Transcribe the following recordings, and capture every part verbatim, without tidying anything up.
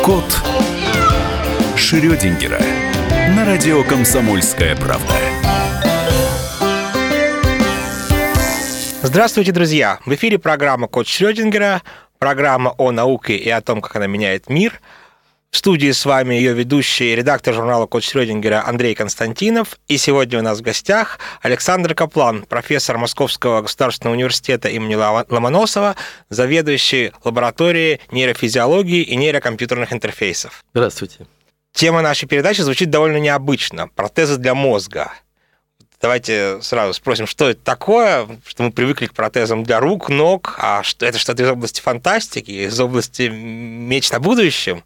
Кот Шрёдингера на радио «Комсомольская правда». Здравствуйте, друзья! В эфире программа «Кот Шрёдингера», программа о науке и о том, как она меняет мир. В студии с вами ее ведущий, редактор журнала «Кот Шрёдингера» Андрей Константинов. И сегодня у нас в гостях Александр Каплан, профессор Московского государственного университета имени Ломоносова, заведующий лабораторией нейрофизиологии и нейрокомпьютерных интерфейсов. Здравствуйте. Тема нашей передачи звучит довольно необычно. Протезы для мозга. Давайте сразу спросим, что это такое, что мы привыкли к протезам для рук, ног, а что это что-то из области фантастики, из области меч на будущем?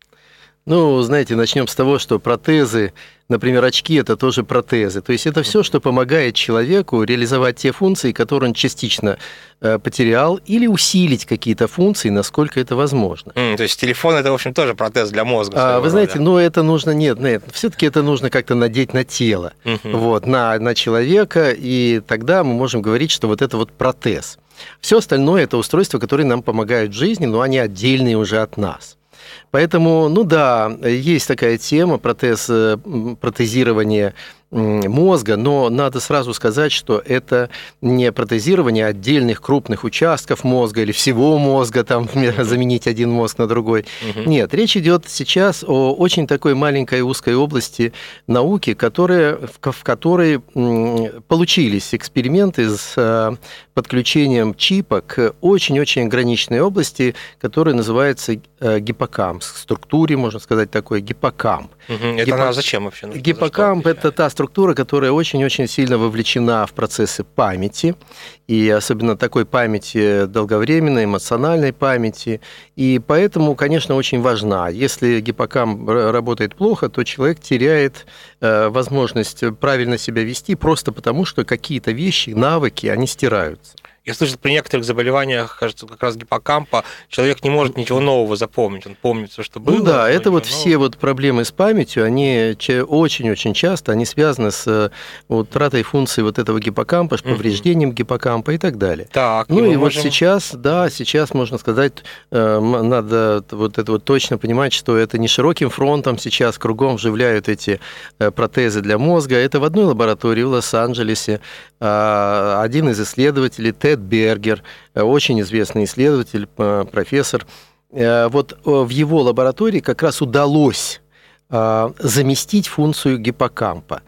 Ну, знаете, начнем с того, что протезы, например, очки – это тоже протезы. То есть это все, что помогает человеку реализовать те функции, которые он частично э, потерял, или усилить какие-то функции, насколько это возможно. Mm, то есть телефон – это, в общем, тоже протез для мозга. А, вы знаете, но это нужно, нет, нет, все-таки это нужно как-то надеть на тело, uh-huh. вот, на, на человека, и тогда мы можем говорить, что вот это вот протез. Все остальное – это устройства, которые нам помогают в жизни, но они отдельные уже от нас. Поэтому, ну да, есть такая тема, протез, протезирование мозга, но надо сразу сказать, что это не протезирование отдельных крупных участков мозга или всего мозга, там, заменить один мозг на другой. Uh-huh. Нет, речь идет сейчас о очень такой маленькой узкой области науки, которая, в которой получились эксперименты с подключением чипа к очень-очень ограниченной области, которая называется гиппокамп, структуре, можно сказать, такой гиппокамп. Uh-huh. Это Гиппо... зачем вообще? Гиппокамп – это та структура, которая очень-очень сильно вовлечена в процессы памяти, и особенно такой памяти долговременной, эмоциональной памяти, и поэтому, конечно, очень важна. Если гиппокамп работает плохо, то человек теряет э, возможность правильно себя вести просто потому, что какие-то вещи, навыки, они стираются. Я слышал, при некоторых заболеваниях, кажется, как раз гиппокампа, человек не может ничего нового запомнить, он помнит все, что было. Ну да, это вот нового. Все вот проблемы с памятью, они очень-очень часто, они связаны с утратой функции вот этого гиппокампа, с повреждением uh-huh. гиппокампа и так далее. Так, ну и, и вот можем... сейчас, да, сейчас, можно сказать, надо вот это вот точно понимать, что это не широким фронтом сейчас кругом вживляют эти протезы для мозга. Это в одной лаборатории в Лос-Анджелесе один из исследователей, Тед Бергер, очень известный исследователь, профессор, вот в его лаборатории как раз удалось заместить функцию гиппокампа.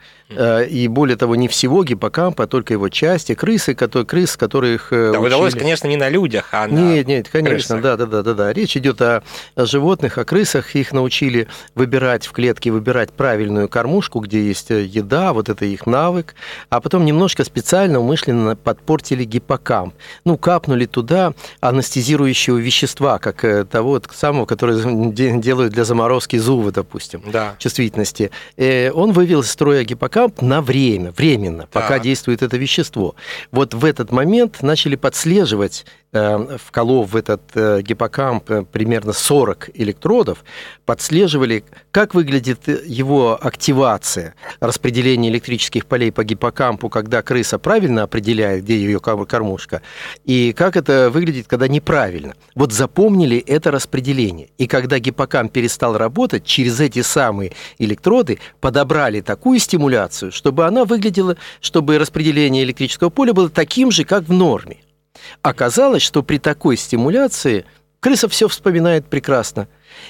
И более того, не всего гиппокампа, а только его части, крысы, которые, крыс, которых да, учили... удалось, конечно, не на людях, а на Нет, нет, конечно, да, да, да, да, да. Речь идет о, о животных, о крысах. Их научили выбирать в клетке, выбирать правильную кормушку, где есть еда, вот это их навык. А потом немножко специально, умышленно подпортили гиппокамп. Ну, капнули туда анестезирующего вещества, как того самого, которое делают для заморозки зуба, допустим, да. чувствительности. И он вывел из строя гиппокамп на время, временно, да. пока действует это вещество. Вот в этот момент начали подслеживать, э, вколов в этот э, гиппокамп э, примерно сорок электродов, подслеживали, как выглядит его активация, распределение электрических полей по гиппокампу, когда крыса правильно определяет, где ее кормушка, и как это выглядит, когда неправильно. Вот запомнили это распределение. И когда гиппокамп перестал работать, через эти самые электроды подобрали такую стимуляцию, чтобы она выглядела, чтобы распределение электрического поля было таким же, как в норме. Оказалось, что при такой стимуляции крыса все вспоминает прекрасно.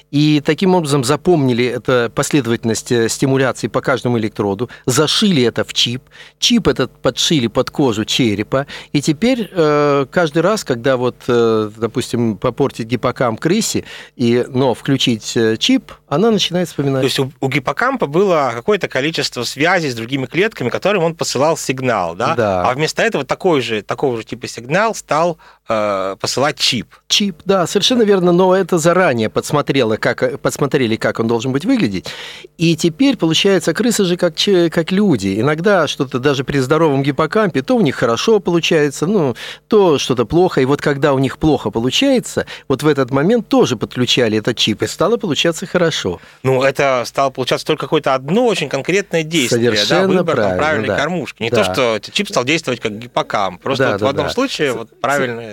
И таким образом запомнили эту последовательность стимуляции по каждому электроду, зашили это в чип, чип этот подшили под кожу черепа, и теперь э, каждый раз, когда вот, э, допустим, попортить гиппокамп крысе, и, но включить чип, она начинает вспоминать. То есть у, у гиппокампа было какое-то количество связей с другими клетками, которым он посылал сигнал, да? Да. А вместо этого такой же, такого же типа сигнал стал э, посылать чип. Чип, да, совершенно верно, но это заранее подсмотрело, как, подсмотрели, как он должен быть выглядеть. И теперь, получается, крысы же как, как люди. Иногда что-то даже при здоровом гиппокампе, то у них хорошо получается, ну, то что-то плохо. И вот когда у них плохо получается, вот в этот момент тоже подключали этот чип, и стало получаться хорошо. Ну, это стало получаться только какое-то одно очень конкретное действие. Совершенно да, выбор правильно, правильной да. кормушки. Не да. то, что чип стал действовать как гиппокамп. Просто да, вот да, в одном да. случае вот правильное...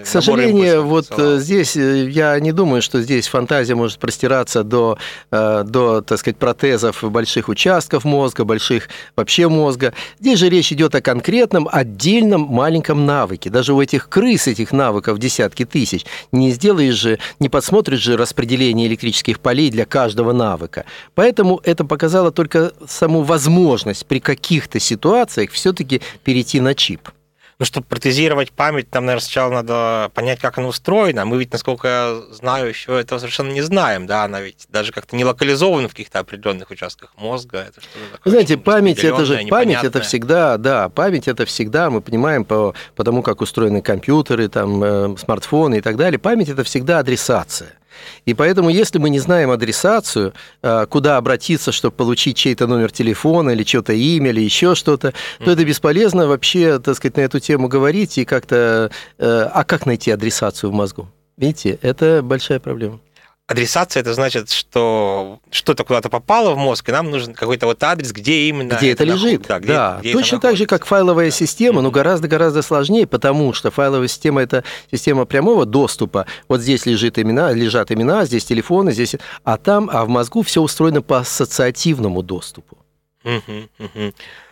К сожалению, вот здесь я не думаю, что здесь фантазия может простираться до, до, так сказать, протезов больших участков мозга, больших вообще мозга. Здесь же речь идет о конкретном, отдельном маленьком навыке. Даже у этих крыс этих навыков десятки тысяч. Не сделаешь же, не подсмотришь же распределение электрических полей для каждого навыка. Поэтому это показало только саму возможность при каких-то ситуациях все-таки перейти на чип. Ну, чтобы протезировать память, нам, наверное, сначала надо понять, как она устроена. Мы ведь, насколько я знаю, еще этого совершенно не знаем, да, она ведь даже как-то не локализована в каких-то определенных участках мозга. Это что-то такое. Вы знаете, память это же память это всегда, да, память это всегда, мы понимаем по, по тому, как устроены компьютеры, там, э, смартфоны и так далее, память это всегда адресация. И поэтому, если мы не знаем адресацию, куда обратиться, чтобы получить чей-то номер телефона или чьё-то имя, или еще что-то, то это бесполезно вообще, так сказать, на эту тему говорить и как-то... А как найти адресацию в мозгу? Видите, это большая проблема. Адресация – это значит, что что-то куда-то попало в мозг, и нам нужен какой-то вот адрес, где именно где это, это лежит. Да, где, да. Где точно так же, как файловая система, но гораздо-гораздо сложнее, потому что файловая система – это система прямого доступа. Вот здесь лежит имена, лежат имена, здесь телефоны, здесь... А там, а в мозгу все устроено по ассоциативному доступу. Угу, угу.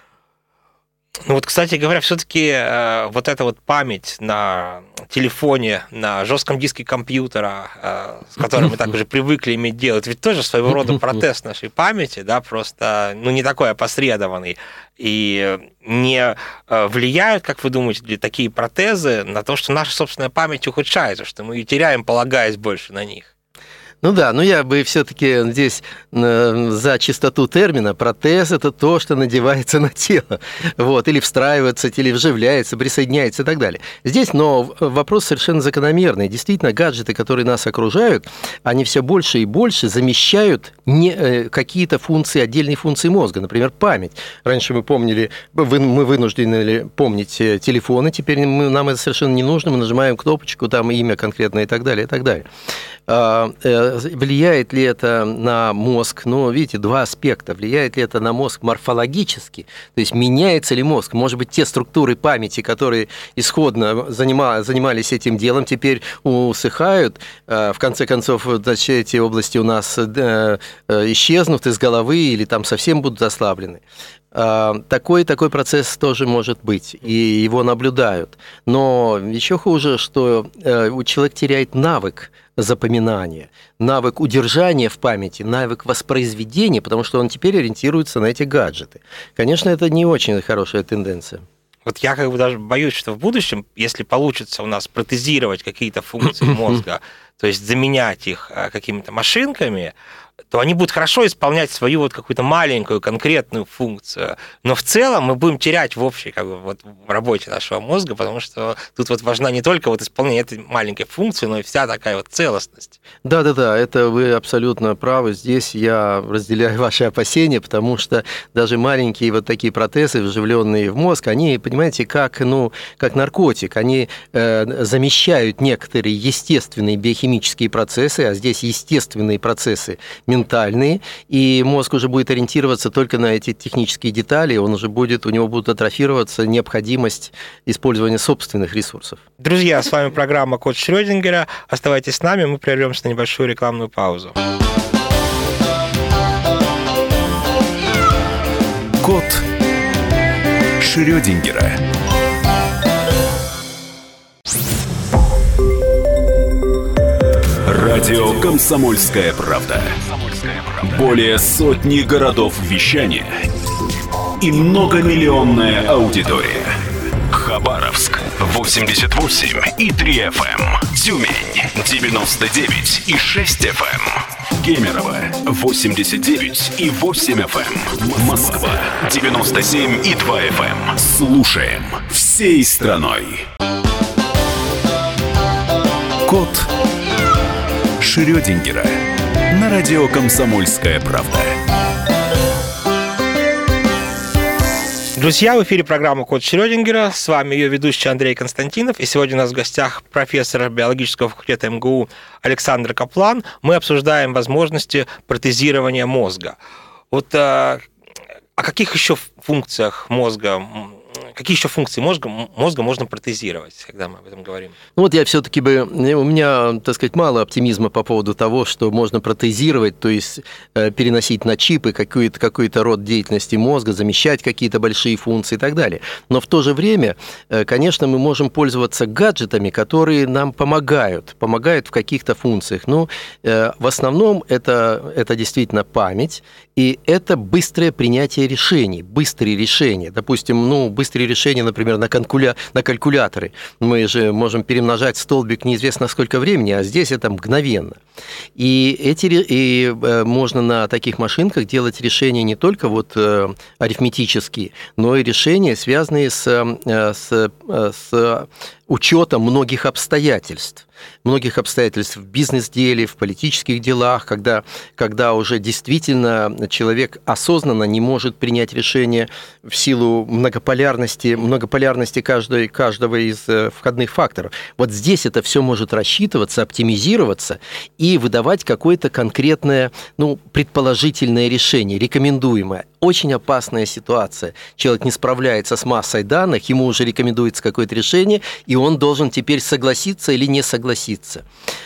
Ну вот, кстати говоря, все-таки э, вот эта вот память на телефоне, на жестком диске компьютера, э, с которым мы так уже привыкли иметь дело, это ведь тоже своего рода протест нашей памяти, да, просто, ну, не такой опосредованный. И не влияют, как вы думаете, такие протезы на то, что наша собственная память ухудшается, что мы ее теряем, полагаясь больше на них? Ну да, но я бы все-таки здесь за чистоту термина. Протез – это то, что надевается на тело, вот, или встраивается, или вживляется, присоединяется и так далее. Здесь, но вопрос совершенно закономерный. Действительно, гаджеты, которые нас окружают, они все больше и больше замещают не, какие-то функции, отдельные функции мозга, например, память. Раньше мы помнили, мы вынуждены помнить телефоны, теперь мы, нам это совершенно не нужно, мы нажимаем кнопочку, там имя конкретное и так далее, и так далее. Влияет ли это на мозг? Ну, видите, два аспекта. Влияет ли это на мозг морфологически? То есть меняется ли мозг? Может быть, те структуры памяти, которые исходно занимались этим делом, теперь усыхают. В конце концов, значит, эти области у нас исчезнут из головы или там совсем будут ослаблены. Такой, такой процесс тоже может быть, и его наблюдают. Но еще хуже, что человек теряет навык запоминания, навык удержания в памяти, навык воспроизведения, потому что он теперь ориентируется на эти гаджеты. Конечно, это не очень хорошая тенденция. Вот я как бы даже боюсь, что в будущем, если получится у нас протезировать какие-то функции мозга, то есть заменять их какими-то машинками, то они будут хорошо исполнять свою вот какую-то маленькую конкретную функцию. Но в целом мы будем терять в общей как бы, вот, в работе нашего мозга, потому что тут вот важна не только вот исполнение этой маленькой функции, но и вся такая вот целостность. Да-да-да, это вы абсолютно правы. Здесь я разделяю ваши опасения, потому что даже маленькие вот такие протезы, вживленные в мозг, они, понимаете, как, ну, как наркотик. Они э, замещают некоторые естественные биохимические процессы, а здесь естественные процессы ментальные, и мозг уже будет ориентироваться только на эти технические детали, он уже будет, у него будет атрофироваться необходимость использования собственных ресурсов. Друзья, с вами программа «Код Шрёдингера». Оставайтесь с нами, мы прервемся на небольшую рекламную паузу. Код Шрёдингера. Радио «Комсомольская правда». Более сотни городов вещания и многомиллионная аудитория. Хабаровск восемьдесят восемь и три эф эм, Тюмень девяносто девять и шесть эф эм, Кемерово восемьдесят девять и восемь эф эм, Москва девяносто семь и два эф эм. Слушаем всей страной. Код Шрёдингера на радио «Комсомольская правда». Друзья, в эфире программа «Код Шрёдингера». С вами ее ведущий Андрей Константинов. И сегодня у нас в гостях профессор биологического факультета эм гэ у Александр Каплан. Мы обсуждаем возможности протезирования мозга. Вот о каких еще функциях мозга какие еще функции мозга, мозга можно протезировать, когда мы об этом говорим? Ну вот я все-таки бы, у меня, так сказать, мало оптимизма по поводу того, что можно протезировать, то есть переносить на чипы какой-то, какой-то род деятельности мозга, замещать какие-то большие функции и так далее. Но в то же время, конечно, мы можем пользоваться гаджетами, которые нам помогают, помогают в каких-то функциях. Ну, в основном это, это действительно память, и это быстрое принятие решений, быстрые решения. Допустим, ну, быстрые решения, например, на, калькуля... на калькуляторы. Мы же можем перемножать столбик неизвестно сколько времени, а здесь это мгновенно. И, эти... и можно на таких машинках делать решения не только вот арифметические, но и решения, связанные с, с, с учетом многих обстоятельств. Многих обстоятельств в бизнес-деле, в политических делах, когда, когда уже действительно человек осознанно не может принять решение в силу многополярности, многополярности каждой, каждого из входных факторов. Вот здесь это все может рассчитываться, оптимизироваться и выдавать какое-то конкретное, ну, предположительное решение, рекомендуемое. Очень опасная ситуация. Человек не справляется с массой данных, ему уже рекомендуется какое-то решение, и он должен теперь согласиться или не согласиться.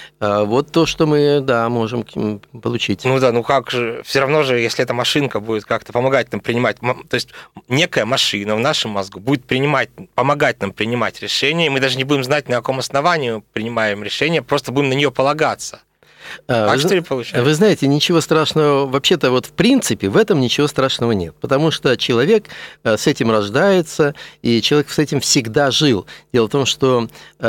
Вот то, что мы, да, можем получить. Ну да, ну как же, все равно же, если эта машинка будет как-то помогать нам принимать, то есть некая машина в нашем мозгу будет принимать, помогать нам принимать решения, и мы даже не будем знать, на каком основании принимаем решение, просто будем на нее полагаться. А, вы, что ли получается? Вы знаете, ничего страшного, вообще-то вот в принципе в этом ничего страшного нет, потому что человек с этим рождается, и человек с этим всегда жил. Дело в том, что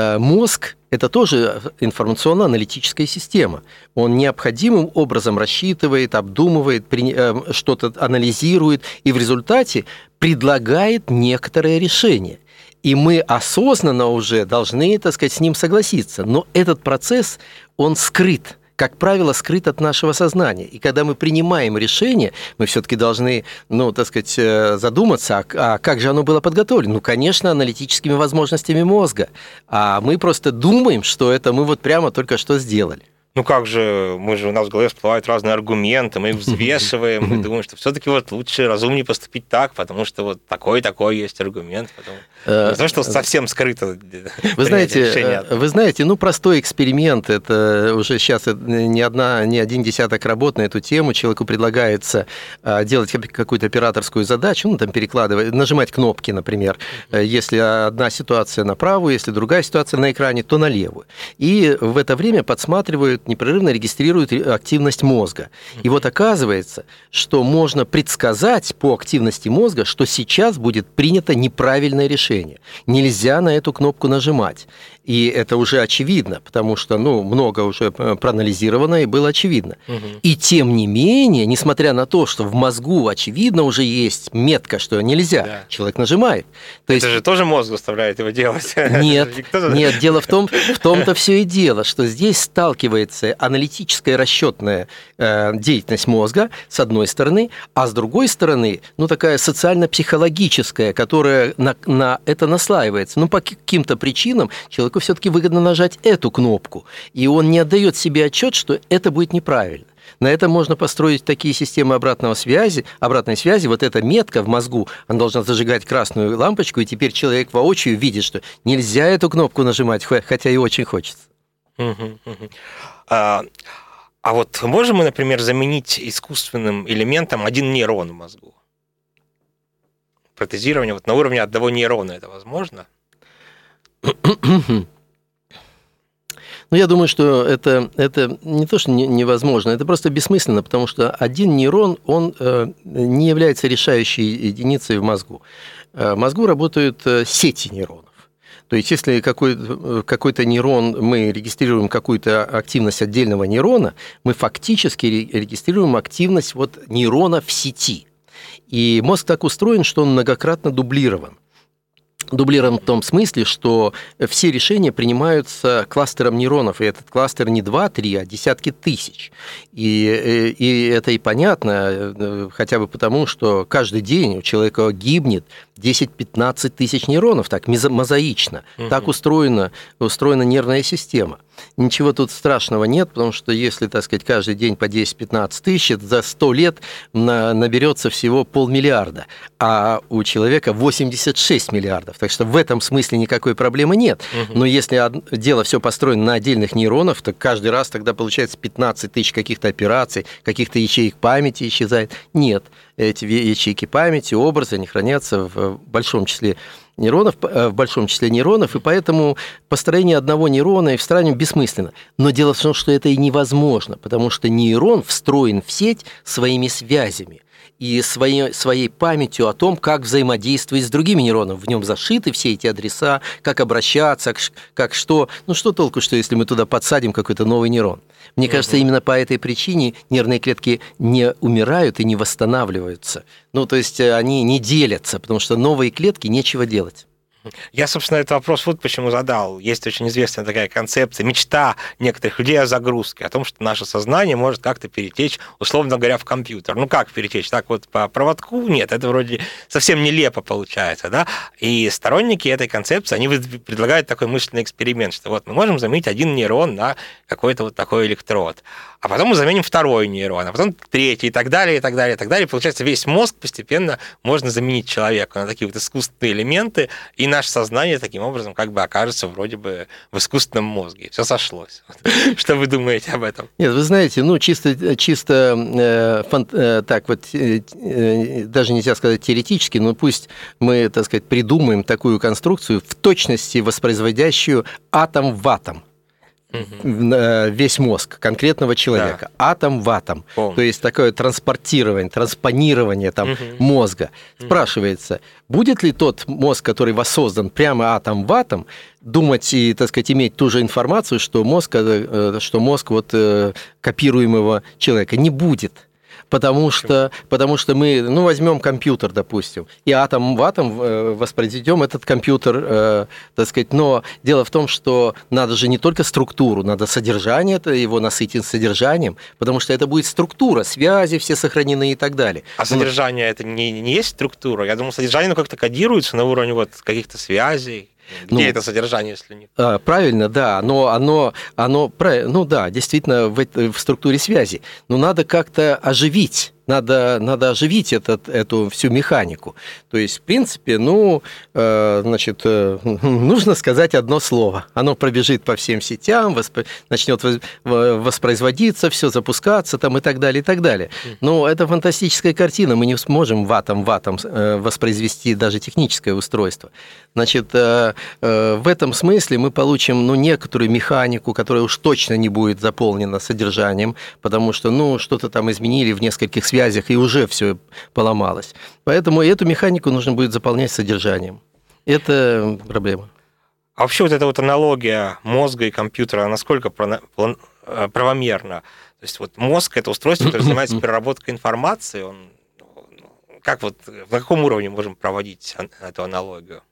мозг – это тоже информационно-аналитическая система. Он необходимым образом рассчитывает, обдумывает, что-то анализирует, и в результате предлагает некоторое решение. И мы осознанно уже должны, так сказать, с ним согласиться. Но этот процесс, он скрыт. Как правило, скрыт от нашего сознания. И когда мы принимаем решение, мы все-таки должны, ну, так сказать, задуматься, а как же оно было подготовлено? Ну, конечно, аналитическими возможностями мозга. А мы просто думаем, что это мы вот прямо только что сделали. Ну как же, мы же, у нас в голове всплывают разные аргументы, мы их взвешиваем, мы думаем, что все-таки вот лучше, разумнее поступить так, потому что вот такой-такой есть аргумент. Потом... Не то, что совсем скрыто. Вы знаете, вы знаете, ну простой эксперимент, это уже сейчас не одна, не один десяток работ на эту тему, человеку предлагается делать какую-то операторскую задачу, ну там перекладывать, нажимать кнопки, например, если одна ситуация на правую, если другая ситуация на экране, то на левую. И в это время подсматривают, непрерывно регистрируют активность мозга. И вот оказывается, что можно предсказать по активности мозга, что сейчас будет принято неправильное решение. Нельзя на эту кнопку нажимать. И это уже очевидно, потому что, ну, много уже проанализировано и было очевидно. Угу. И тем не менее, несмотря на то, что в мозгу очевидно уже есть метка, что нельзя, да. Человек нажимает. То это есть... же тоже мозг заставляет его делать. Нет, нет, дело в том, в том-то все и дело, что здесь сталкивается аналитическая расчетная э, деятельность мозга, с одной стороны, а с другой стороны, ну, такая социально-психологическая, которая на, на это наслаивается. Ну, по каким-то причинам человеку все-таки выгодно нажать эту кнопку, и он не отдает себе отчет, что это будет неправильно. На этом можно построить такие системы обратной связи, обратной связи. Вот эта метка в мозгу, она должна зажигать красную лампочку, и теперь человек воочию видит, что нельзя эту кнопку нажимать, хотя и очень хочется. А, а вот можем мы, например, заменить искусственным элементом один нейрон в мозгу? Протезирование вот на уровне одного нейрона это возможно? Ну, я думаю, что это, это не то, что невозможно, это просто бессмысленно, потому что один нейрон, он не является решающей единицей в мозгу. В мозгу работают сети нейронов. То есть, если какой-то, какой-то нейрон, мы регистрируем какую-то активность отдельного нейрона, мы фактически регистрируем активность вот нейрона в сети. И мозг так устроен, что он многократно дублирован. Дублирован в том смысле, что все решения принимаются кластером нейронов, и этот кластер не два-три, а десятки тысяч. И, и это и понятно, хотя бы потому, что каждый день у человека гибнет десять-пятнадцать тысяч нейронов, так мозаично. Угу. Так устроена, устроена нервная система. Ничего тут страшного нет, потому что если, так сказать, каждый день по десять-пятнадцать тысяч, за сто лет наберется всего полмиллиарда, а у человека восемьдесят шесть миллиардов. Так что в этом смысле никакой проблемы нет. Угу. Но если дело все построено на отдельных нейронах, то каждый раз тогда получается пятнадцать тысяч каких-то операций, каких-то ячеек памяти исчезает. Нет, эти ячейки памяти, образы, они хранятся в большом числе нейронов, в большом числе нейронов, и поэтому построение одного нейрона и встраивание бессмысленно. Но дело в том, что это и невозможно, потому что нейрон встроен в сеть своими связями и своей, своей памятью о том, как взаимодействовать с другими нейронами. В нем зашиты все эти адреса, как обращаться, как, как что. Ну что толку, что если мы туда подсадим какой-то новый нейрон? Мне угу. кажется, именно по этой причине нервные клетки не умирают и не восстанавливаются. Ну, то есть они не делятся, потому что новые клетки нечего делать. Я, собственно, этот вопрос вот почему задал. Есть очень известная такая концепция, мечта некоторых людей о загрузке, о том, что наше сознание может как-то перетечь, условно говоря, в компьютер. Ну, как перетечь? Так вот по проводку? Нет, это вроде совсем нелепо получается, да? И сторонники этой концепции, они предлагают такой мысленный эксперимент, что вот мы можем заменить один нейрон на какой-то вот такой электрод, а потом мы заменим второй нейрон, а потом третий, и так далее, и так далее, и так далее. Получается, весь мозг постепенно можно заменить человеку на такие вот искусственные элементы, и наше сознание таким образом как бы окажется вроде бы в искусственном мозге. Все сошлось. Что вы думаете об этом? Нет, вы знаете, ну, чисто, чисто э, фан, э, так вот, э, э, даже нельзя сказать теоретически, но пусть мы, так сказать, придумаем такую конструкцию, в точности воспроизводящую атом в атом. Угу. Весь мозг конкретного человека, да. Атом в атом. Помню. То есть такое транспортирование, транспонирование там, угу. мозга. Спрашивается, будет ли тот мозг, который воссоздан прямо атом в атом, думать и, так сказать, иметь ту же информацию, что мозг, что мозг вот, копируемого человека? Не будет. Потому что, потому что мы, ну, возьмем компьютер, допустим, и атом в атом воспроизведем этот компьютер, э, так сказать, но дело в том, что надо же не только структуру, надо содержание, это его насытить содержанием, потому что это будет структура, связи все сохранены и так далее. А содержание но... это не, не есть структура? Я думал, содержание ну, как-то кодируется на уровне вот каких-то связей. Где ну, это содержание, если нет? Правильно, да, но оно, оно, ну да, действительно в, в структуре связи, но надо как-то оживить. Надо, надо оживить этот, эту всю механику. То есть, в принципе, ну, э, значит, э, нужно сказать одно слово. Оно пробежит по всем сетям, восп... начнет воспроизводиться, все запускаться там, и так далее, и так далее. Но это фантастическая картина. Мы не сможем в атом в атом воспроизвести даже техническое устройство. Значит, э, э, в этом смысле мы получим ну, некоторую механику, которая уж точно не будет заполнена содержанием, потому что ну, что-то там изменили в нескольких связях, и уже все поломалось. Поэтому эту механику нужно будет заполнять содержанием. Это проблема. А вообще вот эта вот аналогия мозга и компьютера, насколько правомерна? То есть вот мозг – это устройство, которое занимается переработкой информации. Он, как вот, на каком уровне можем проводить эту аналогию?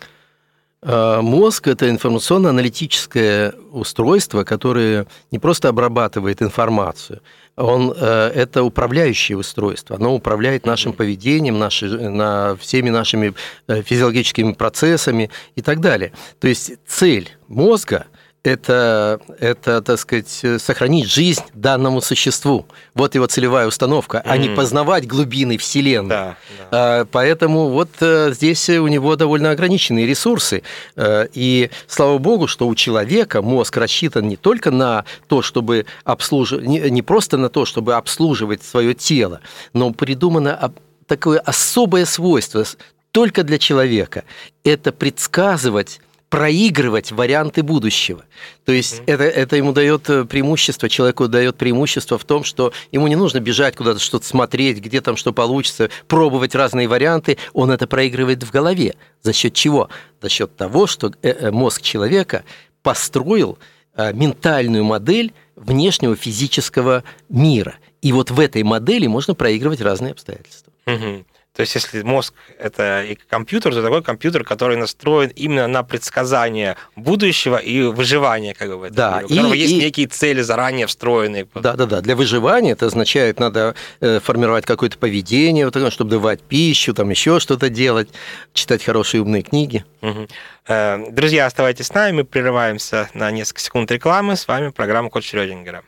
Мозг – это информационно-аналитическое устройство, которое не просто обрабатывает информацию, он, это управляющее устройство. Оно управляет нашим поведением, наши, на, всеми нашими физиологическими процессами и так далее. То есть цель мозга – Это, это, так сказать, сохранить жизнь данному существу. Вот его целевая установка, mm-hmm. а не познавать глубины Вселенной. Да, да. Поэтому вот здесь у него довольно ограниченные ресурсы. И слава богу, что у человека мозг рассчитан не только на то, чтобы обслуживать, не просто на то, чтобы обслуживать свое тело, но придумано такое особое свойство только для человека. Это предсказывать, проигрывать варианты будущего. То есть mm-hmm. это, это ему дает преимущество, человеку дает преимущество в том, что ему не нужно бежать куда-то, что-то смотреть, где там что получится, пробовать разные варианты. Он это проигрывает в голове. За счет чего? За счет того, что мозг человека построил ментальную модель внешнего физического мира. И вот в этой модели можно проигрывать разные обстоятельства. Mm-hmm. То есть, если мозг – это и компьютер, то такой компьютер, который настроен именно на предсказание будущего и выживание, как бы, да, у которого и, есть и... некие цели заранее встроенные. Да-да-да, для выживания это означает, надо формировать какое-то поведение, чтобы давать пищу, там еще что-то делать, читать хорошие умные книги. Угу. Друзья, оставайтесь с нами, мы прерываемся на несколько секунд рекламы. С вами программа «Код Шрёдингера».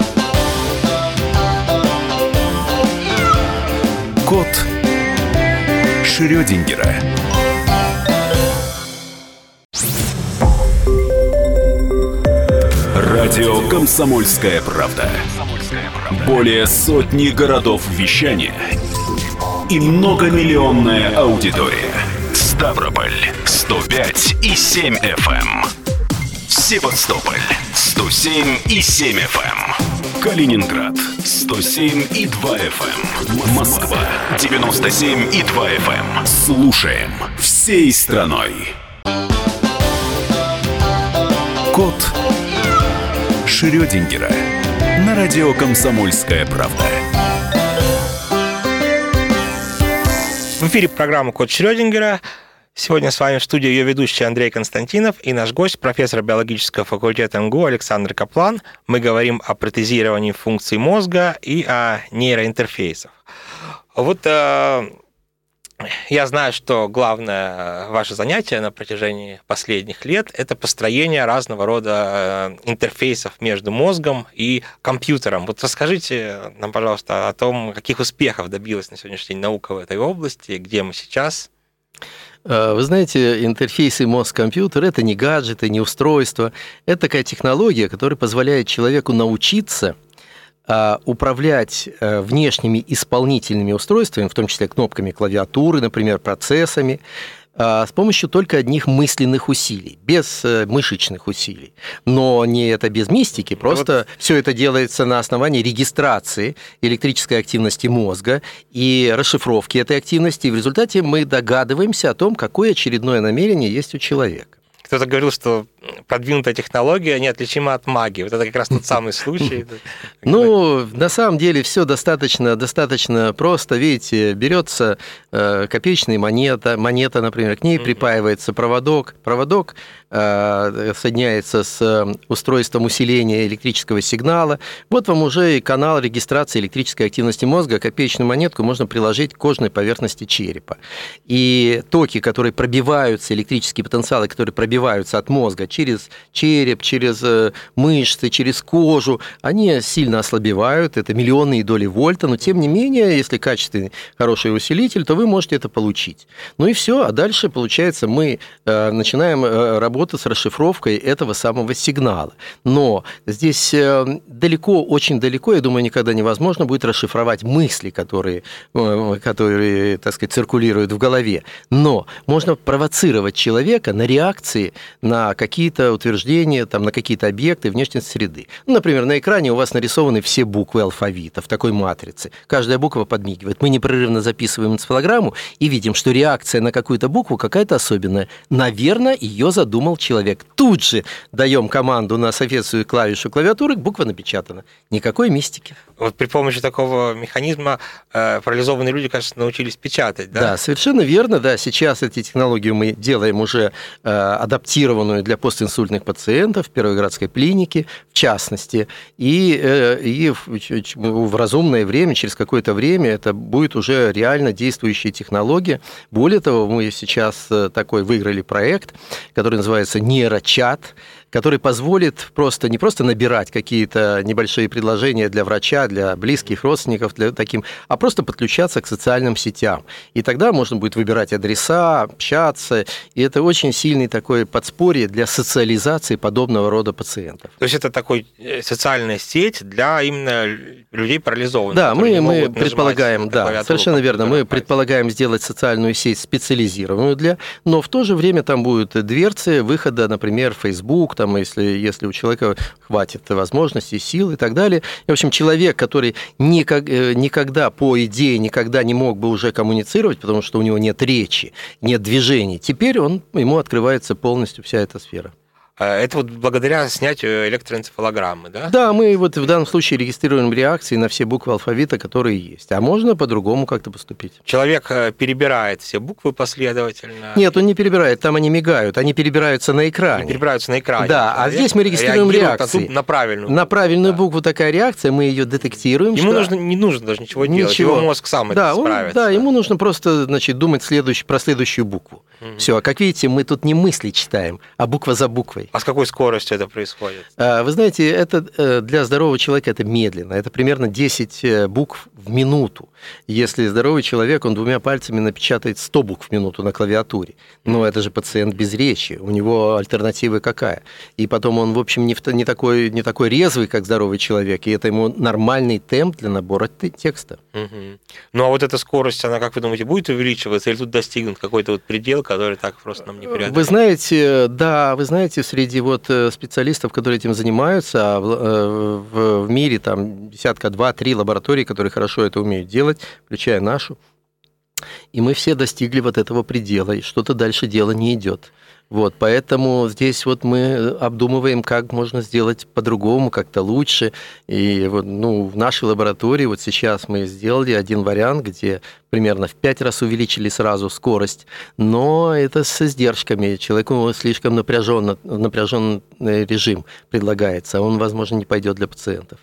Код Шрёдингера. Радио «Комсомольская правда». Более сотни городов вещания и многомиллионная аудитория. Ставрополь сто пять и семь эф эм. Севастополь сто семь и семь эф эм. Калининград сто семь и два эф эм. Москва девяносто семь и два эф эм. Слушаем всей страной. Код Шрёдингера на радио «Комсомольская правда». В эфире программа «Код Шрёдингера». Сегодня с вами в студии ее ведущий Андрей Константинов и наш гость, профессор биологического факультета эм гэ у Александр Каплан. Мы говорим о протезировании функций мозга и о нейроинтерфейсах. Вот э, я знаю, что главное ваше занятие на протяжении последних лет – это построение разного рода интерфейсов между мозгом и компьютером. Вот расскажите нам, пожалуйста, о том, каких успехов добилась на сегодняшний день наука в этой области, где мы сейчас. Вы знаете, интерфейсы мозг-компьютер – это не гаджеты, не устройства. Это такая технология, которая позволяет человеку научиться управлять внешними исполнительными устройствами, в том числе кнопками клавиатуры, например, процессами, с помощью только одних мысленных усилий, без мышечных усилий. Но не это без мистики, просто вот. Все это делается на основании регистрации электрической активности мозга и расшифровки этой активности. И в результате мы догадываемся о том, какое очередное намерение есть у человека. Кто-то говорил, что продвинутая технология неотличима от магии. Вот это как раз тот самый случай. Ну, на самом деле все достаточно, достаточно просто. Видите, берется копеечная монета, монета, например, к ней припаивается проводок. Проводок соединяется с устройством усиления электрического сигнала. Вот вам уже и канал регистрации электрической активности мозга. Копеечную монетку можно приложить к кожной поверхности черепа. И токи, которые пробиваются, электрические потенциалы, которые пробиваются от мозга через череп, через мышцы, через кожу, они сильно ослабевают. Это миллионные доли вольта, но тем не менее, если качественный, хороший усилитель, то вы можете это получить. Ну и все. А дальше, получается, мы начинаем работать с расшифровкой этого самого сигнала. Но здесь далеко, очень далеко, я думаю, никогда невозможно будет расшифровать мысли, которые, которые, так сказать, циркулируют в голове. Но можно провоцировать человека на реакции на какие-то утверждения, там, на какие-то объекты внешней среды. Ну, например, на экране у вас нарисованы все буквы алфавита в такой матрице. Каждая буква подмигивает. Мы непрерывно записываем энцефалограмму и видим, что реакция на какую-то букву какая-то особенная. Наверное, ее задумал человек. Тут же даем команду на соответствующую клавишу клавиатуры, буква напечатана. Никакой мистики. Вот при помощи такого механизма э, парализованные люди, кажется, научились печатать, да? Да, совершенно верно. Да, сейчас эти технологии мы делаем уже э, адаптированную для постинсультных пациентов в Первой-Градской клинике, в частности. И, э, и в, в разумное время, через какое-то время, это будет уже реально действующая технология. Более того, мы сейчас такой выиграли проект, который называется нейрочат, который позволит просто не просто набирать какие-то небольшие предложения для врача, для близких родственников, для таким, а просто подключаться к социальным сетям. И тогда можно будет выбирать адреса, общаться, и это очень сильный такой подспорье для социализации подобного рода пациентов. То есть это такой социальная сеть для именно людей парализованных? Да, мы, мы предполагаем, да, совершенно верно, мы предполагаем сделать социальную сеть специализированную для, но в то же время там будут дверцы выхода, например, Facebook, там, если, если у человека хватит возможностей, сил и так далее. И, в общем, человек, который никак, никогда, по идее, никогда не мог бы уже коммуницировать, потому что у него нет речи, нет движений, теперь он, ему открывается полностью вся эта сфера. Это вот благодаря снятию электроэнцефалограммы, да? Да, мы вот в данном случае регистрируем реакции на все буквы алфавита, которые есть. А можно по-другому как-то поступить. Человек перебирает все буквы последовательно. Нет, он не перебирает, там они мигают, они перебираются на экране. Они перебираются на экране. Да, а здесь мы регистрируем реакции. На правильную. На правильную да. букву такая реакция, мы ее детектируем. Ему что... нужно, не нужно даже ничего, ничего. делать, его мозг сам да, это справится. Он, да, ему нужно просто, значит, думать следующий, про следующую букву. Угу. Все, а как видите, мы тут не мысли читаем, а буква за буквой. А с какой скоростью это происходит? Вы знаете, это для здорового человека это медленно. Это примерно десять букв в минуту. Если здоровый человек, он двумя пальцами напечатает сто букв в минуту на клавиатуре. Но это же пациент без речи. У него альтернатива какая? И потом он, в общем, не, в, не, такой, не такой резвый, как здоровый человек. И это ему нормальный темп для набора текста. Угу. Ну, а вот эта скорость, она, как вы думаете, будет увеличиваться? Или тут достигнут какой-то вот предел, который так просто нам не преодолеть? Вы знаете, да, вы знаете, среди вот специалистов, которые этим занимаются, в, в, в мире там десятка, два, три лаборатории, которые хорошо это умеют делать, включая нашу, и мы все достигли вот этого предела, и что-то дальше дело не идет. Вот, поэтому здесь вот мы обдумываем, как можно сделать по-другому, как-то лучше. И вот, ну, в нашей лаборатории вот сейчас мы сделали один вариант, где примерно в пять раз увеличили сразу скорость, но это с издержками. Человеку слишком напряженно, напряженный режим предлагается, он, возможно, не пойдет для пациентов.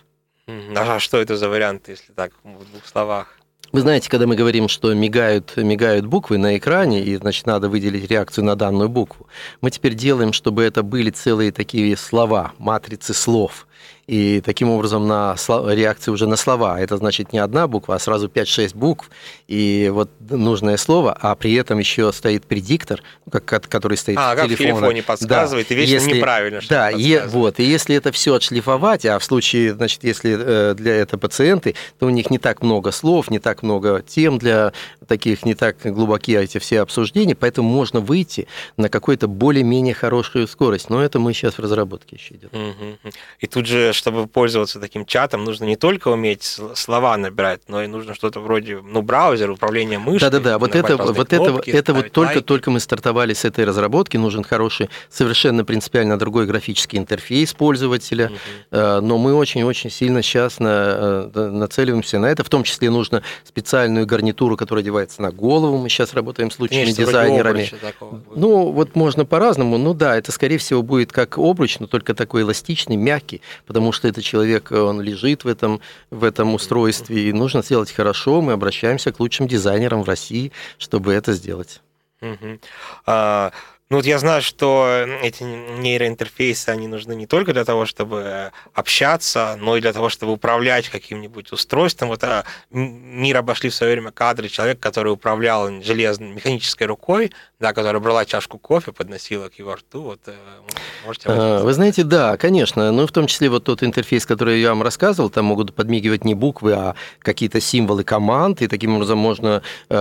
А что это за вариант, если так, в двух словах? Вы знаете, когда мы говорим, что мигают, мигают буквы на экране, и, значит, надо выделить реакцию на данную букву, мы теперь делаем, чтобы это были целые такие слова, матрицы слов. И таким образом на реакции уже на слова. Это значит не одна буква, а сразу пять-шесть букв, и вот нужное слово, а при этом еще стоит предиктор, который стоит а, в телефоне. А, как в телефоне подсказывает, да. И вечно если, неправильно что-то да, подсказывает. Да, вот, и если это все отшлифовать, а в случае, значит, если для этого пациенты, то у них не так много слов, не так много тем для таких, не так глубокие эти все обсуждения, поэтому можно выйти на какую-то более-менее хорошую скорость. Но это мы сейчас в разработке еще идет. Угу. И тут же, чтобы пользоваться таким чатом, нужно не только уметь слова набирать, но и нужно что-то вроде, ну, браузер, управление мышкой. Да-да-да, вот это, вот кнопки, это, это вот только-только мы стартовали с этой разработки, нужен хороший, совершенно принципиально другой графический интерфейс пользователя, угу. но мы очень-очень сильно сейчас на, нацеливаемся на это, в том числе нужно специальную гарнитуру, которая одевается на голову, мы сейчас работаем с лучшими Конечно, дизайнерами. Ну, вот можно по-разному, ну да, это, скорее всего, будет как обруч, но только такой эластичный, мягкий, потому что этот человек, он лежит в этом, в этом устройстве, и нужно сделать хорошо, мы обращаемся к лучшим дизайнерам в России, чтобы это сделать. Угу. А, ну вот я знаю, что эти нейроинтерфейсы, они нужны не только для того, чтобы общаться, но и для того, чтобы управлять каким-нибудь устройством. Вот а, мир обошли в свое время кадры человека, который управлял железной, механической рукой, да, которая брала чашку кофе, подносила к его рту. Вот, можете а, Вы знаете, да, конечно. Ну, в том числе вот тот интерфейс, который я вам рассказывал, там могут подмигивать не буквы, а какие-то символы команд, и таким образом можно,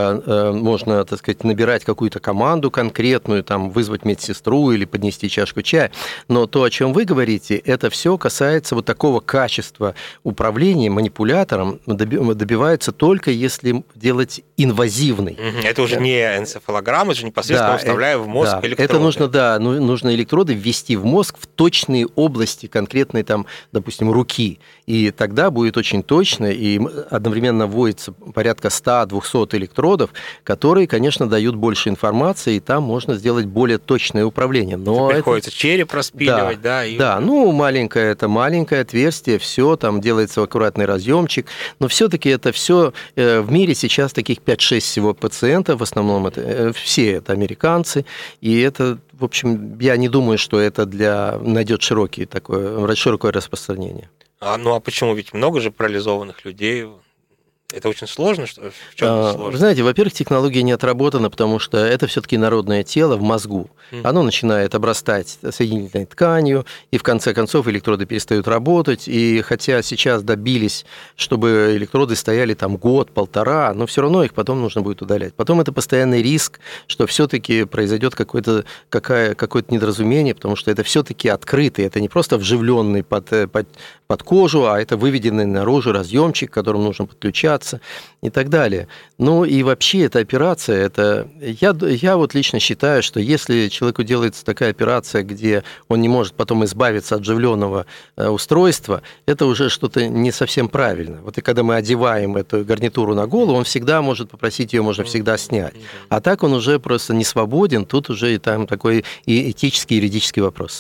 можно, так сказать, набирать какую-то команду конкретную, там, вызвать медсестру или поднести чашку чая. Но то, о чем вы говорите, это все касается вот такого качества управления манипулятором, добивается только если делать инвазивный. Это уже не энцефалограмма, это же непосредственно да, уставляя в мозг да, электроды. Это нужно, да, нужно электроды ввести в мозг в точные области конкретной, там, допустим, руки. И тогда будет очень точно, и одновременно вводится порядка сто-двести электродов, которые, конечно, дают больше информации, и там можно сделать более более точное управление. Но это приходится это... череп распиливать, да? Да, и... да, ну, маленькое, это маленькое отверстие, все, там делается аккуратный разъемчик, но все-таки это все в мире сейчас таких пять-шесть всего пациентов, в основном это все это американцы, и это, в общем, я не думаю, что это для найдет широкий такое, широкое распространение. А, ну а почему? Ведь много же парализованных людей. Это очень сложно? Что, в чем это сложно? Вы знаете, во-первых, технология не отработана, потому что это все-таки народное тело в мозгу. Mm-hmm. Оно начинает обрастать соединительной тканью, и в конце концов электроды перестают работать. И хотя сейчас добились, чтобы электроды стояли там год, полтора, но все равно их потом нужно будет удалять. Потом это постоянный риск, что все-таки произойдет какое-то, какое, какое-то недоразумение, потому что это все-таки открытый, это не просто вживленный под, под, под кожу, а это выведенный наружу разъемчик, к которому нужно подключаться. управляться и так далее. Ну и вообще эта операция, это я, я вот лично считаю, что если человеку делается такая операция, где он не может потом избавиться от вживленного устройства, это уже что-то не совсем правильно. Вот и когда мы одеваем эту гарнитуру на голову, он всегда может попросить ее, можно всегда снять. А так он уже просто не свободен, тут уже и там такой и этический, юридический вопрос.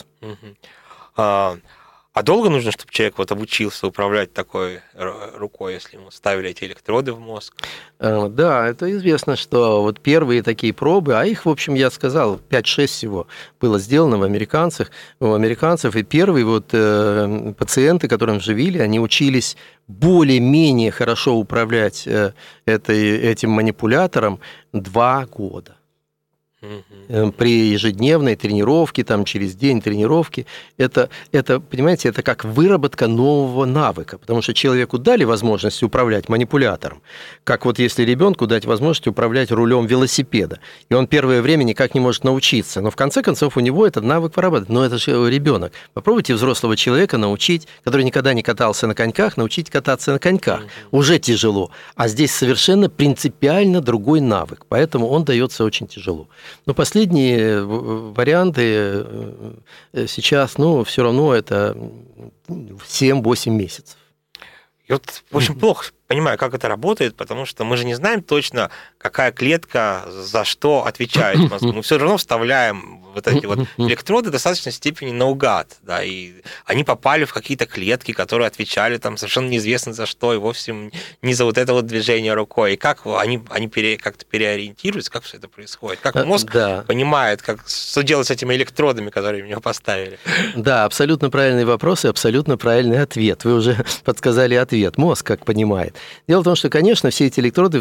А, а долго нужно, чтобы человек вот обучился управлять такой рукой, если ему ставили эти электроды в мозг? Да, это известно, что вот первые такие пробы, а их, в общем, я сказал, пять-шесть всего было сделано в американцах, у американцев, и первые вот э, пациенты, которым вживили, они учились более-менее хорошо управлять э, этой, этим манипулятором два года. При ежедневной тренировке, там, через день тренировки, это, это, понимаете, это как выработка нового навыка, потому что человеку дали возможность управлять манипулятором, как вот если ребенку дать возможность управлять рулем велосипеда, и он первое время никак не может научиться, но в конце концов у него этот навык выработан, но это же ребенок. Попробуйте взрослого человека научить, который никогда не катался на коньках, научить кататься на коньках. Уже тяжело, а здесь совершенно принципиально другой навык, поэтому он дается очень тяжело. Но последние варианты сейчас, ну, все равно это семь-восемь месяцев. И вот очень плохо понимаю, как это работает, потому что мы же не знаем точно, какая клетка за что отвечает в мозгу. Мы все равно вставляем вот эти вот электроды в достаточной степени наугад, да, и они попали в какие-то клетки, которые отвечали там совершенно неизвестно за что, и вовсе не за вот это вот движение рукой. И как они, они пере, как-то переориентируются, как все это происходит? Как мозг да. понимает, как, что делать с этими электродами, которые в него поставили? Да, абсолютно правильный вопрос и абсолютно правильный ответ. Вы уже подсказали ответ. Мозг как понимает. Дело в том, что, конечно, все эти электроды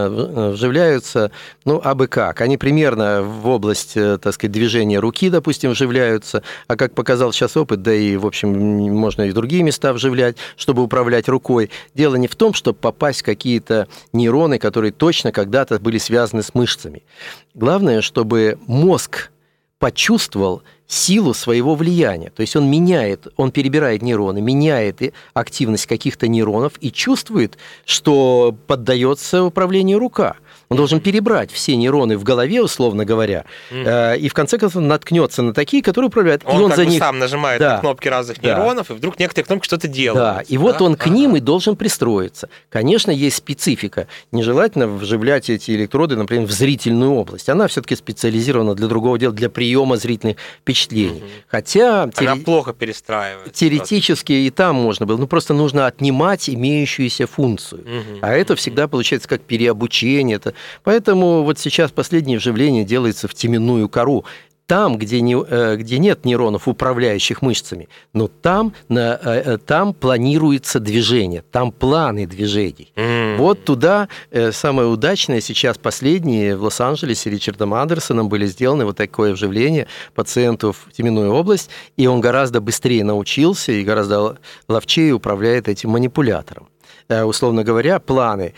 вживляются, ну, абы как. Они примерно в область, так сказать, движения руки, допустим, вживляются, а как показал сейчас опыт, да и, в общем, можно и в другие места вживлять, чтобы управлять рукой. Дело не в том, чтобы попасть в какие-то нейроны, которые точно когда-то были связаны с мышцами. Главное, чтобы мозг почувствовал силу своего влияния. То есть он меняет, он перебирает нейроны, меняет активность каких-то нейронов и чувствует, что поддается управлению рука. Он должен перебрать все нейроны в голове, условно говоря, mm. и в конце концов наткнется на такие, которые управляют. Он, и он как за бы них... сам нажимает да. на кнопки разных да. нейронов, и вдруг некоторые кнопки что-то делают. Да, и да? вот он к ага. ним и должен пристроиться. Конечно, есть специфика. Нежелательно вживлять эти электроды, например, в зрительную область. Она все-таки специализирована для другого дела, для приема зрительных впечатлений. Mm-hmm. Хотя... Она теоре... плохо перестраивается. Теоретически просто. И там можно было. Ну, просто нужно отнимать имеющуюся функцию. Mm-hmm. А это всегда получается как переобучение. Это... Поэтому вот сейчас последнее вживление делается в теменную кору. Там, где, не, где нет нейронов, управляющих мышцами, но там, на, там планируется движение, там планы движений. Mm. Вот туда самое удачное сейчас последние в Лос-Анджелесе Ричардом Андерсоном были сделаны вот такое вживление пациенту в теменную область, и он гораздо быстрее научился и гораздо ловчее управляет этим манипулятором. Условно говоря, планы,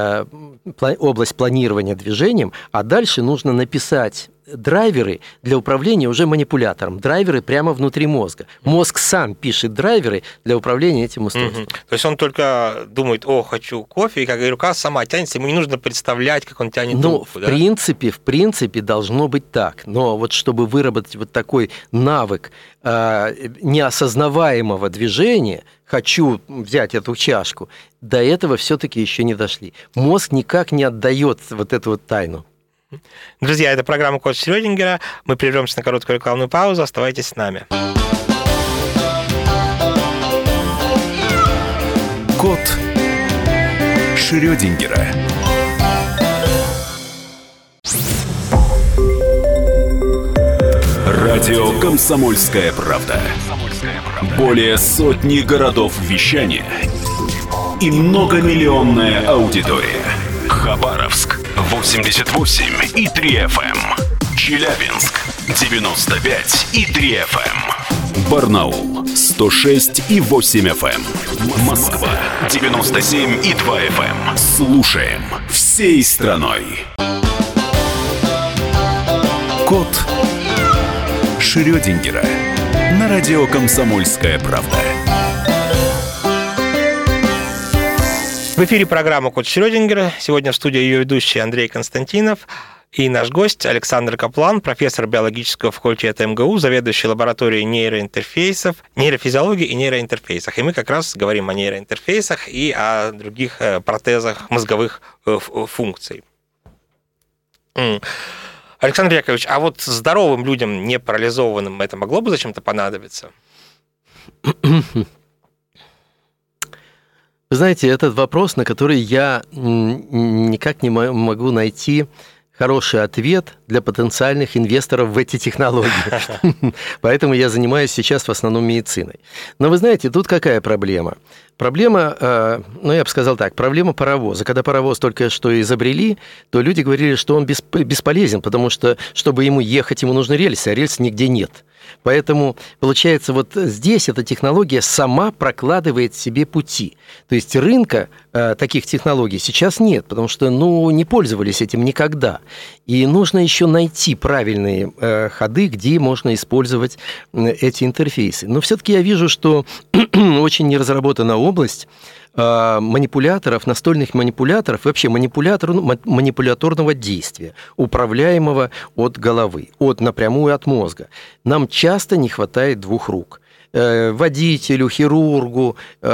область планирования движением, а дальше нужно написать драйверы для управления уже манипулятором. Драйверы прямо внутри мозга. Мозг сам пишет драйверы для управления этим устройством. Угу. То есть он только думает, о, хочу кофе, и как и рука сама тянется, ему не нужно представлять, как он тянет ну, руку. В да? принципе, в принципе, должно быть так. Но вот чтобы выработать вот такой навык э, неосознаваемого движения, хочу взять эту чашку, до этого все-таки еще не дошли. Мозг никак не отдает вот эту вот тайну. Друзья, это программа «Код Шрёдингера». Мы прервемся на короткую рекламную паузу. Оставайтесь с нами. Код Шрёдингера. Радио «Комсомольская правда». Более сотни городов вещания и многомиллионная аудитория. Хабаровск восемьдесят восемь и три эф эм, Челябинск девяносто пять и три эф эм, Барнаул сто шесть и восемь эф эм, Москва девяносто семь и два эф эм. Слушаем всей страной. Код Шрёдингера на радио «Комсомольская правда». В эфире программа «Код Шрёдингера». Сегодня в студии ее ведущий Андрей Константинов и наш гость Александр Каплан, профессор биологического факультета эм гэ у, заведующий лабораторией нейроинтерфейсов, нейрофизиологии и нейроинтерфейсах. И мы как раз говорим о нейроинтерфейсах и о других протезах мозговых функций. Александр Яковлевич, а вот здоровым людям, не парализованным, это могло бы зачем-то понадобиться? Вы знаете, этот вопрос, на который я никак не могу найти хороший ответ для потенциальных инвесторов в эти технологии. Поэтому я занимаюсь сейчас в основном медициной. Но вы знаете, тут какая проблема? Проблема, ну я бы сказал так, проблема паровоза. Когда паровоз только что изобрели, то люди говорили, что он бесполезен, потому что, чтобы ему ехать, ему нужны рельсы, а рельс нигде нет. Поэтому, получается, вот здесь эта технология сама прокладывает себе пути. То есть рынка э, таких технологий сейчас нет, потому что, ну, не пользовались этим никогда. И нужно еще найти правильные э, ходы, где можно использовать э, эти интерфейсы. Но все-таки я вижу, что очень не разработана область манипуляторов, настольных манипуляторов, вообще манипулятор, манипуляторного действия, управляемого от головы, от, напрямую от мозга. Нам часто не хватает двух рук. Водителю, хирургу,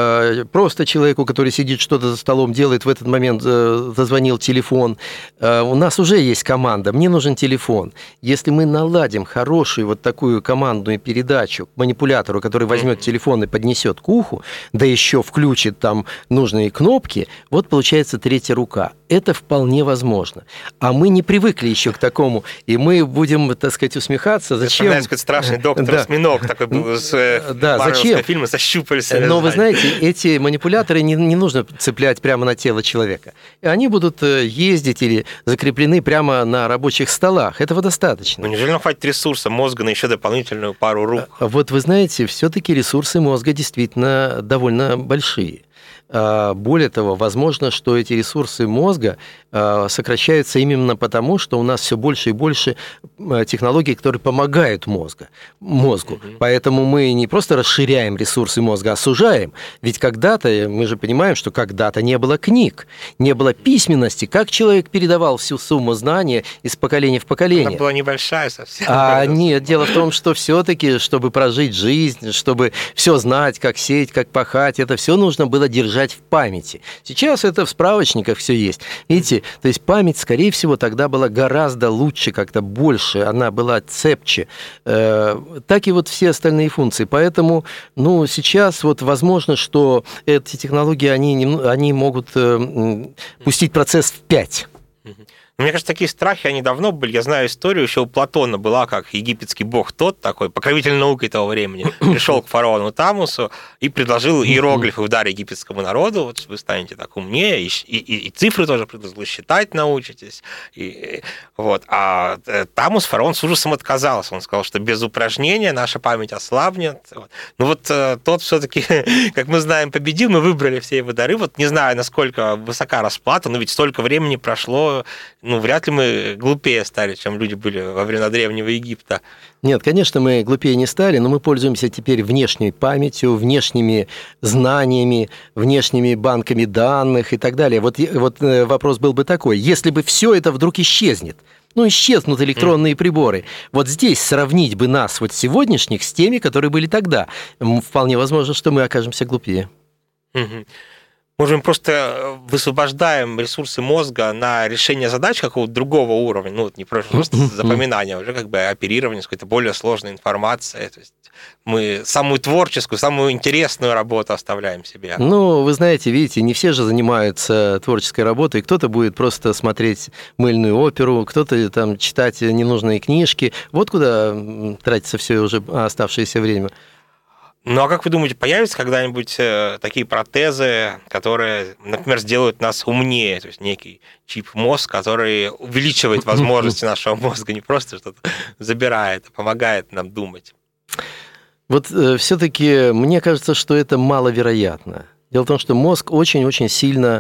просто человеку, который сидит что-то за столом, делает, в этот момент зазвонил телефон. У нас уже есть команда, мне нужен телефон. Если мы наладим хорошую вот такую командную передачу к манипулятору, который возьмет телефон и поднесет к уху, да еще включит там нужные кнопки, вот получается третья рука. Это вполне возможно. А мы не привыкли еще к такому, и мы будем, так сказать, усмехаться. Зачем? Это какой-то страшный доктор да. Осьминог такой был с да, зачем? Фильмы со щупальцами. Но вы знаете, эти манипуляторы не, не нужно цеплять прямо на тело человека. И они будут ездить или закреплены прямо на рабочих столах. Этого достаточно. Ну, неужели нам хватит ресурса мозга на еще дополнительную пару рук? Вот вы знаете, все-таки ресурсы мозга действительно довольно большие. Более того, возможно, что эти ресурсы мозга сокращаются именно потому, что у нас все больше и больше технологий, которые помогают мозгу. мозгу. Mm-hmm. Поэтому мы не просто расширяем ресурсы мозга, а сужаем. Ведь когда-то, мы же понимаем, что когда-то не было книг, не было письменности. Как человек передавал всю сумму знания из поколения в поколение? Она была небольшая совсем. А нет, дело в том, что все-таки, чтобы прожить жизнь, чтобы все знать, как сеять, как пахать, это все нужно было держать в памяти. Сейчас это в справочниках все есть. Видите, то есть память, скорее всего, тогда была гораздо лучше, как-то больше, она была цепче. Э, так и вот все остальные функции. Поэтому, ну, сейчас вот возможно, что эти технологии, они, они могут э, пустить процесс в пять. Мне кажется, такие страхи, они давно были. Я знаю историю, еще у Платона была, как египетский бог Тот, такой покровитель науки того времени, пришел к фараону Тамусу и предложил иероглифы в дар египетскому народу. Вот вы станете так умнее, и, и, и цифры тоже предложил, считать научитесь. И, вот. А Тамус, фараон, с ужасом отказался. Он сказал, что без упражнения наша память ослабнет. Вот. Ну вот Тот все-таки, как мы знаем, победил, мы выбрали все его дары. Вот не знаю, насколько высока расплата, но ведь столько времени прошло. Ну, вряд ли мы глупее стали, чем люди были во времена Древнего Египта. Нет, конечно, мы глупее не стали, но мы пользуемся теперь внешней памятью, внешними знаниями, внешними банками данных и так далее. Вот, вот вопрос был бы такой, если бы все это вдруг исчезнет, ну, исчезнут электронные mm. приборы. Вот здесь сравнить бы нас, вот сегодняшних, с теми, которые были тогда. Вполне возможно, что мы окажемся глупее. Mm-hmm. Может, мы просто высвобождаем ресурсы мозга на решение задач какого-то другого уровня, ну, вот не просто запоминание, а уже как бы оперирование с какой-то более сложной информацией. То есть мы самую творческую, самую интересную работу оставляем себе. Ну, вы знаете, видите, не все же занимаются творческой работой. Кто-то будет просто смотреть мыльную оперу, кто-то там читать ненужные книжки. Вот куда тратится все уже оставшееся время. Ну, а как вы думаете, появятся когда-нибудь такие протезы, которые, например, сделают нас умнее, то есть некий чип-мозг, который увеличивает возможности нашего мозга, не просто что-то забирает, а помогает нам думать? Вот э, все-таки мне кажется, что это маловероятно. Дело в том, что мозг очень-очень сильно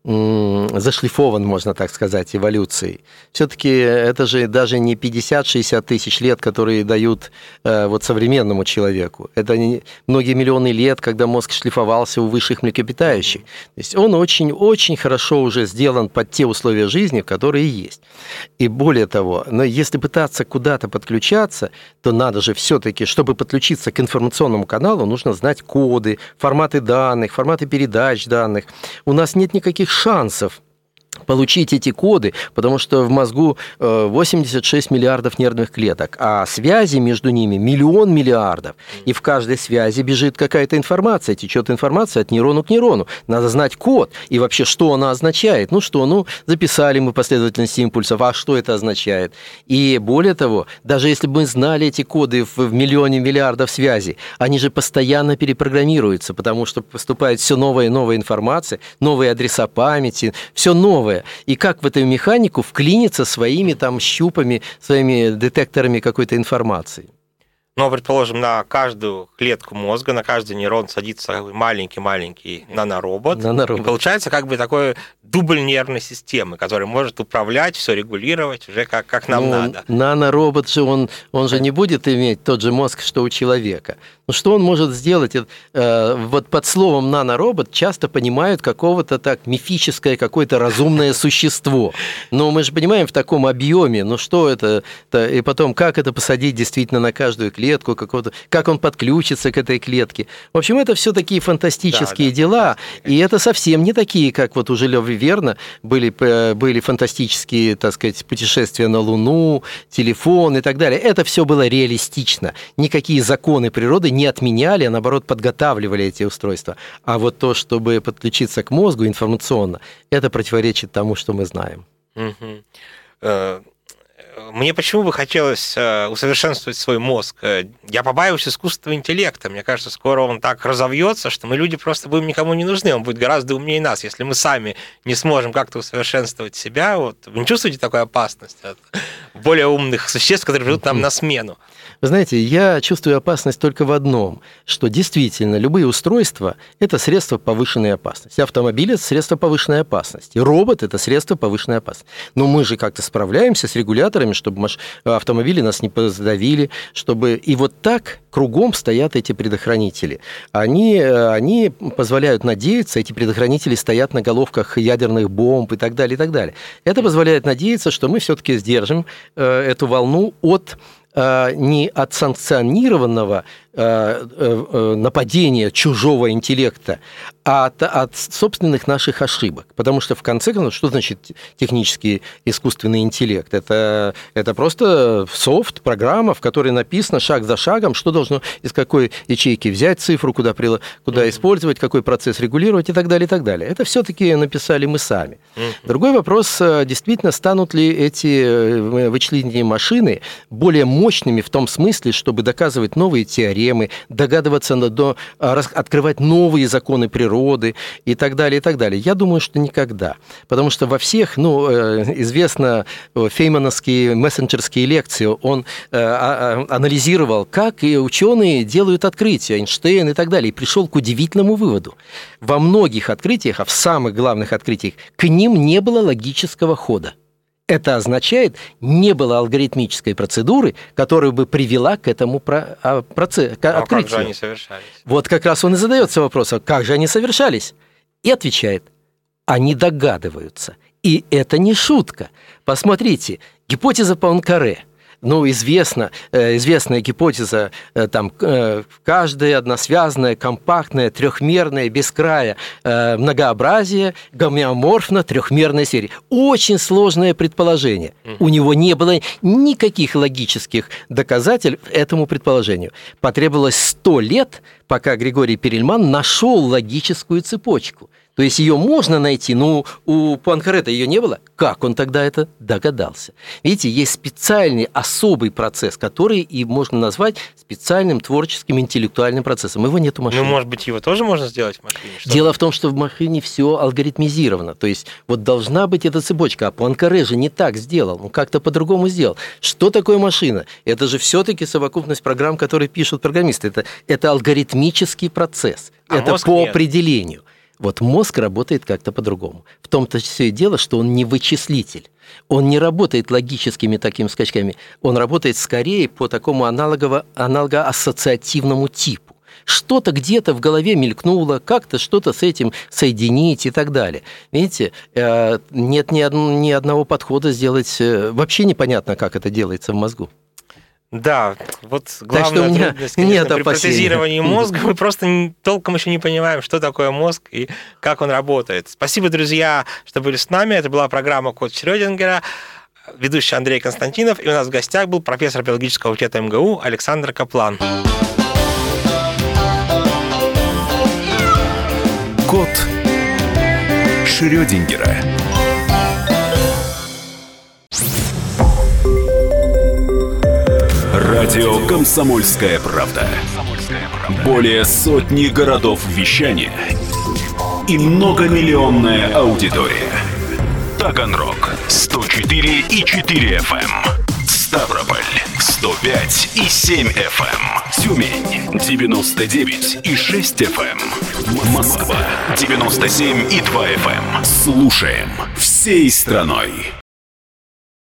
зашлифован, можно так сказать, эволюцией. Все-таки это же даже не пятьдесят-шестьдесят тысяч лет, которые дают э, вот современному человеку. Это не, многие миллионы лет, когда мозг шлифовался у высших млекопитающих. То есть он очень-очень хорошо уже сделан под те условия жизни, которые есть. И более того, но если пытаться куда-то подключаться, то надо же все-таки, чтобы подключиться к информационному каналу, нужно знать коды, форматы данных, форматы передач данных. У нас нет никаких шансов получить эти коды, потому что в мозгу восемьдесят шесть миллиардов нервных клеток, а связи между ними миллион миллиардов. И в каждой связи бежит какая-то информация, течет информация от нейрона к нейрону. Надо знать код и вообще, что она означает. Ну что, ну записали мы последовательность импульсов, а что это означает? И более того, даже если бы мы знали эти коды в миллионе миллиардов связей, они же постоянно перепрограммируются, потому что поступает все новая и новая информация, новые адреса памяти, все новое. И как в эту механику вклиниться своими там щупами, своими детекторами какой-то информации? Ну, предположим, на каждую клетку мозга, на каждый нейрон садится маленький-маленький наноробот. наноробот. И получается как бы такой дубль нервной системы, который может управлять, все регулировать уже как, как нам ну, надо. Наноробот же, он, он же не будет иметь тот же мозг, что у человека. Ну, что он может сделать? Э, вот под словом наноробот часто понимают какого-то так мифическое, какое-то разумное существо. Но мы же понимаем в таком объеме, ну что это, и потом как это посадить действительно на каждую клетку, клетку какого-то, как он подключится к этой клетке. В общем, это все такие фантастические да, да, дела, и это совсем не такие, как вот у Жюля Верна были, были фантастические, так сказать, путешествия на Луну, телефон и так далее. Это все было реалистично. Никакие законы природы не отменяли, а наоборот подготавливали эти устройства. А вот то, чтобы подключиться к мозгу информационно, это противоречит тому, что мы знаем. Мне почему бы хотелось усовершенствовать свой мозг? Я побаиваюсь искусственного интеллекта. Мне кажется, скоро он так разовьется, что мы, люди, просто будем никому не нужны. Он будет гораздо умнее нас. Если мы сами не сможем как-то усовершенствовать себя, вот, вы не чувствуете такой опасности от более умных существ, которые придут нам на смену? Вы знаете, я чувствую опасность только в одном, что действительно любые устройства – это средства повышенной опасности. Автомобиль – это средство повышенной опасности. Робот – это средство повышенной опасности. Но мы же как-то справляемся с регуляторами, чтобы автомобили нас не подавили, чтобы... И вот так кругом стоят эти предохранители. Они, они позволяют надеяться, эти предохранители стоят на головках ядерных бомб и так далее, и так далее. Это позволяет надеяться, что мы все-таки сдержим эту волну от... не от санкционированного нападения чужого интеллекта, а от, от собственных наших ошибок. Потому что, в конце концов, что значит технический искусственный интеллект? Это, это просто софт, программа, в которой написано шаг за шагом, что должно из какой ячейки взять цифру, куда, куда использовать, какой процесс регулировать и так далее, и так далее. Это все-таки написали мы сами. Другой вопрос, действительно, станут ли эти вычислительные машины более мощными в том смысле, чтобы доказывать новые теоремы, догадываться, до, открывать новые законы природы и так далее, и так далее. Я думаю, что никогда. Потому что во всех, ну, известно, феймановские мессенджерские лекции, он анализировал, как и ученые делают открытия, Эйнштейн и так далее, и пришел к удивительному выводу. Во многих открытиях, а в самых главных открытиях, к ним не было логического хода. Это означает, не было алгоритмической процедуры, которая бы привела к этому процессу, к открытию. А как же они совершались? Вот как раз он и задается вопросом, как же они совершались? И отвечает, они догадываются. И это не шутка. Посмотрите, гипотеза Пуанкаре. Ну, известно, известная гипотеза, там, каждая односвязанная, компактная, трехмерная, без края, многообразие, гомеоморфно, трехмерная серия. Очень сложное предположение. У него не было никаких логических доказательств этому предположению. Потребовалось сто лет, пока Григорий Перельман нашел логическую цепочку. То есть ее можно найти, но у Пуанкаре ее не было. Как он тогда это догадался? Видите, есть специальный особый процесс, который и можно назвать специальным творческим интеллектуальным процессом. Его нет у машины. Ну, может быть, его тоже можно сделать в машине? Что? Дело в том, что в машине все алгоритмизировано. То есть вот должна быть эта цепочка. А Пуанкаре же не так сделал, он как-то по-другому сделал. Что такое машина? Это же все-таки совокупность программ, которые пишут программисты. Это, это алгоритмический процесс. А это по нет. определению. Вот мозг работает как-то по-другому. В том-то все и дело, что он не вычислитель. Он не работает логическими такими скачками. Он работает скорее по такому аналогово- аналогоассоциативному типу. Что-то где-то в голове мелькнуло, как-то что-то с этим соединить и так далее. Видите, нет ни, од- ни одного подхода сделать... Вообще непонятно, как это делается в мозгу. Да, вот главная что у меня трудность, конечно, нет при опасений. протезировании мозга. Мы просто не- толком еще не понимаем, что такое мозг и как он работает. Спасибо, друзья, что были с нами. Это была программа «Код Шрёдингера». Ведущий Андрей Константинов. И у нас в гостях был профессор биологического факультета эм гэ у Александр Каплан. Код Шрёдингера. Радио «Комсомольская правда». Более сотни городов вещания и многомиллионная аудитория. Таганрог сто четыре и четыре эф эм, Ставрополь сто пять и семь эф эм, Тюмень девяносто девять и шесть эф эм, Москва девяносто семь и два эф эм. Слушаем всей страной.